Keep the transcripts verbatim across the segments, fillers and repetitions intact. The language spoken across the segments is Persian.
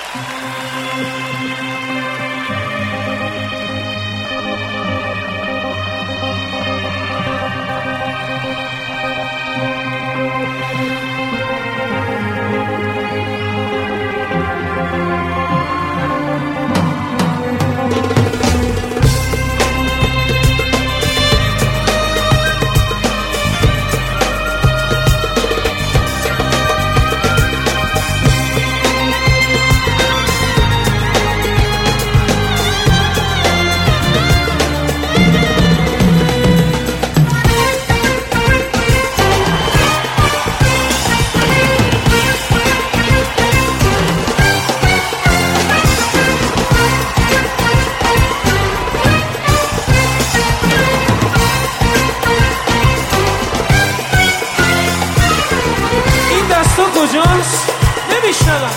کجاست؟ نمیشنوم.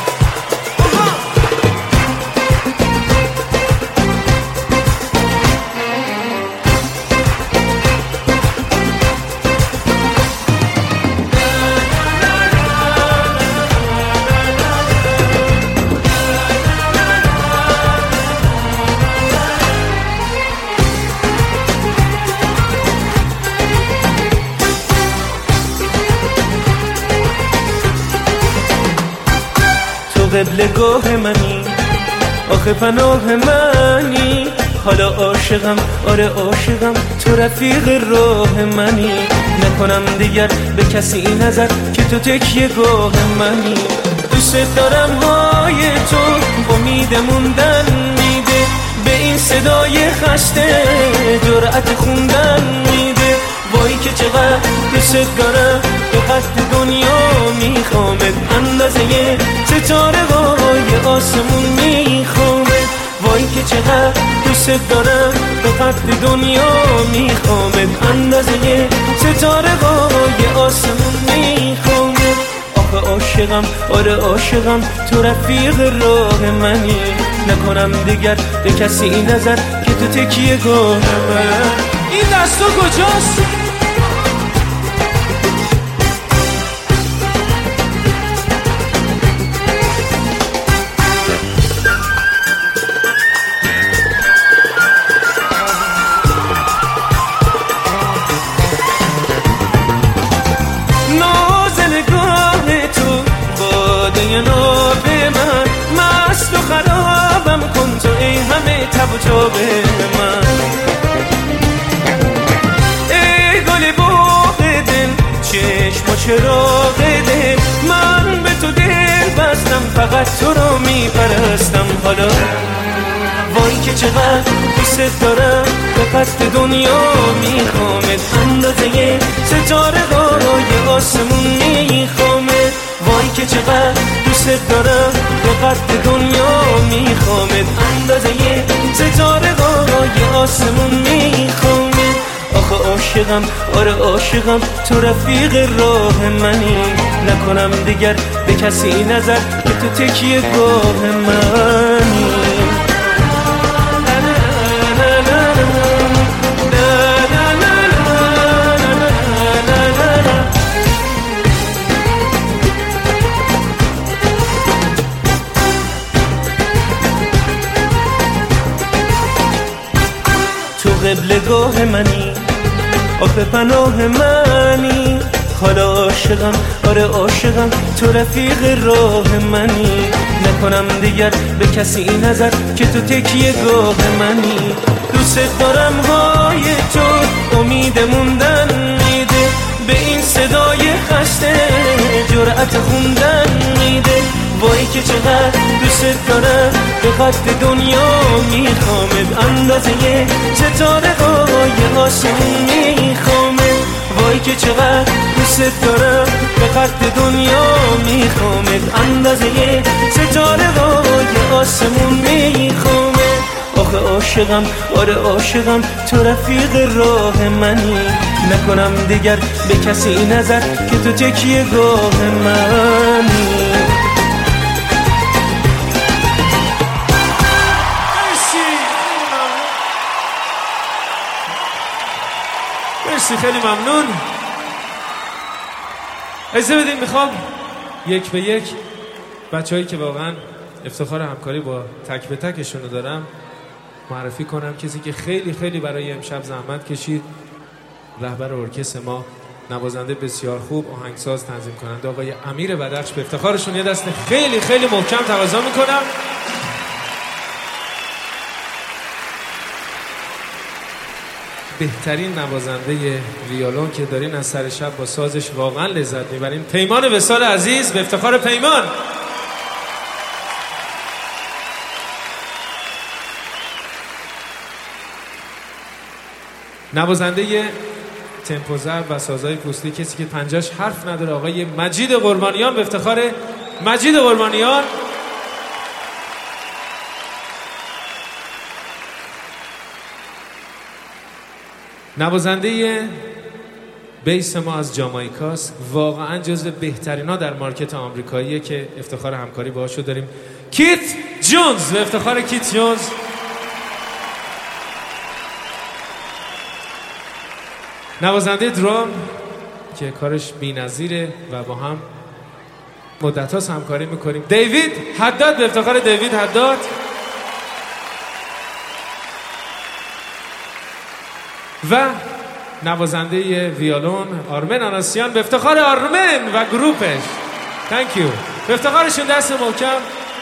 قبلگاه منی، آخه پناه منی، حالا عاشقم، آره عاشقم، تو رفیق راه منی، نکنم دیگر به کسی نظر که تو تکیه گاه منی، دوست دارم های تو امید موندن میده، به این صدای خسته جرأت خوندن میده، وای که چقدر دوست دارم به قد دنیا میخوامت، اندازه یه ستاره های آسمون میخوامت، وای که چقدر دوست دارم به قد دنیا میخوامت، اندازه یه ستاره های آسمون میخوامت، آخه عاشقم، آره عاشقم، تو رفیق راه منی، نکنم دیگر به کسی نظر که تو تکیه گاه من. این دستو کجاست؟ ناب من مست و خرابم کن تو ای همه تب و تاب من، ای گل باغ دل چشم و چراغ دل، من به تو دل بستم فقط تو رو میپرستم، حالا وای که چقدر دوست دارم به قصد دنیا میخوامت، اندازه ستاره های آسمون میخوامت، وای که چقدر دوست دارم به قد دنیا میخوامت، اندازه ستاره های آسمون میخوامت، آخه عاشقم، آره عاشقم، تو رفیق راه منی، نکنم دیگر به کسی نظر که تو تکیه گاه منی. قبلگاه منی، آخه پناه منی، حالا عاشقم، آره عاشقم، تو رفیق راه منی، نکنم دیگر به کسی نظر که تو تکیه گاه منی، دوست دارم های تو امید موندن میده، به این صدای خسته جرأت خوندن میده، وای که چقدر دوست دارم به قد دنیا میخوامت، اندازه ستاره های آسمون میخوامت، وای که چقدر دوست دارم به قد دنیا میخوامت، اندازه ستاره های آسمون میخوامت، آخه عاشقم، آره عاشقم، تو رفیق راه منی، نکنم دیگر به کسی نظر که تو تکیه گاه منی. مرسی، خیلی ممنون. اجازه بدین میخوام یک به یک بچه‌هایی که واقعا افتخار همکاری با تک به تکشون رو دارم معرفی کنم کسی که خیلی خیلی برای امشب زحمت کشید، رهبر ارکستر ما، نوازنده بسیار خوب، آهنگساز، تنظیم کننده آقای امیر بدخش. به افتخارشون یه دست خیلی خیلی محکم تقاضا میکنم. بهترین نوازنده ویولون که دارین از سر شب با سازش واقعا لذت میبرین، پیمان وصال عزیز. به افتخار پیمان. نوازنده تمپو ضرب و سازهای پوستی، کسی که پنجاش حرف نداره، آقای مجید قربانیان. به افتخار مجید قربانیان. نوازنده بیس ما از جامائیکاست، واقعا جزو بهترینا در مارکت آمریکاییه که افتخار همکاری باهاشو داریم، کیت جونز. به افتخار کیت جونز. نوازنده درام که کارش بی‌نظیره و با هم مدت هاست همکاری میکنیم، دیوید حداد. به افتخار دیوید حداد. و نوازنده ویولون آرمن آناسیان. به افتخار آرمن و گروپش. تانک یو. به افتخارشون دست محکم.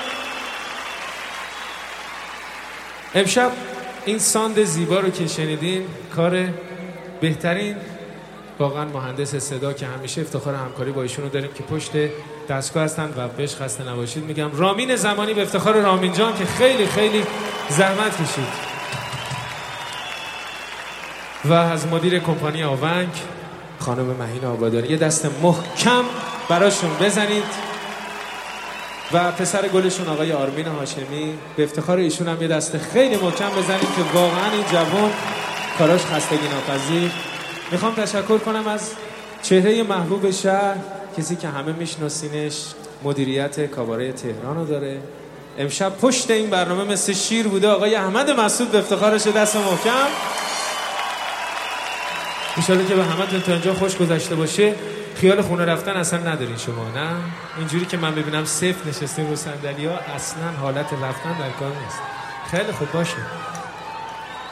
امشب این ساند زیبا رو که شنیدین کار بهترین واقعا مهندس صدا که همیشه افتخار همکاری با ایشون رو داریم که پشت دستگاه هستن و بهش خسته نباشید میگم، رامین زمانی. به افتخار رامین جان که خیلی خیلی زحمت کشید. و از مدیر کمپانی آونگ خانم مهین آبادانی یه دست محکم براشون بزنید. و پسر گلشون آقای آرمین هاشمی، به افتخار ایشون هم یه دست خیلی محکم بزنید که واقعا این جوان کاراش خستگی ناپذیر. میخوام تشکر کنم از چهره محبوب شهر، کسی که همه میشناسینش، مدیریت کاباره تهران رو داره، امشب پشت این برنامه مثل شیر بوده، آقای احمد مسعود. به افتخارش دست محکم. انشالله که به همتون تا اینجا خوش گذشته باشه. خیال خونه رفتن اصلا ندارین شما، نه؟ اینجوری که من ببینم صفر نشستین رو صندلی‌ها، اصلا حالت رفتن در کار نیست. خیلی خوب باشه.